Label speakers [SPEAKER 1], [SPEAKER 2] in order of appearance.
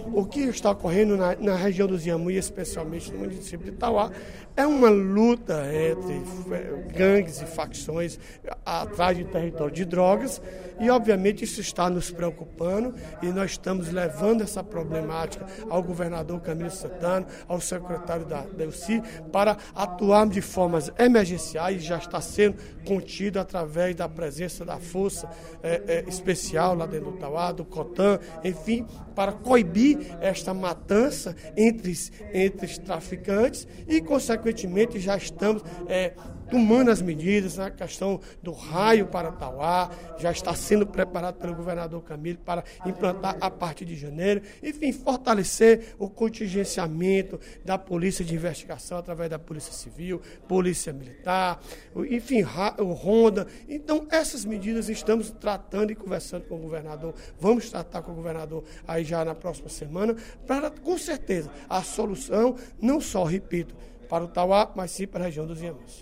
[SPEAKER 1] o que está ocorrendo na região dos Inhamuí, especialmente no município de Itauá, é uma luta entre gangues e facções atrás de território de drogas e, obviamente, isso está nos preocupando e nós estamos levando essa problemática ao governador Camilo Santana, ao secretário da UCI, para atuarmos de formas emergenciais, já está sendo contido através da presença da Força Especial lá dentro do Itauá, do COTAN, enfim, para coibir esta matança entre os traficantes e, consequentemente, já estamos tomando as medidas na questão do raio para Itauá, já está sendo preparado pelo governador Camilo para implantar a partir de janeiro, enfim, fortalecer o contingenciamento da polícia de investigação através da polícia civil, polícia militar, enfim, o Ronda. Então, essas medidas estamos tratando e conversando com o governador, vamos tratar com o governador aí já na próxima semana, para, com certeza, a solução não só, repito, para o Itauá, mas sim para a região dos Inhamuis.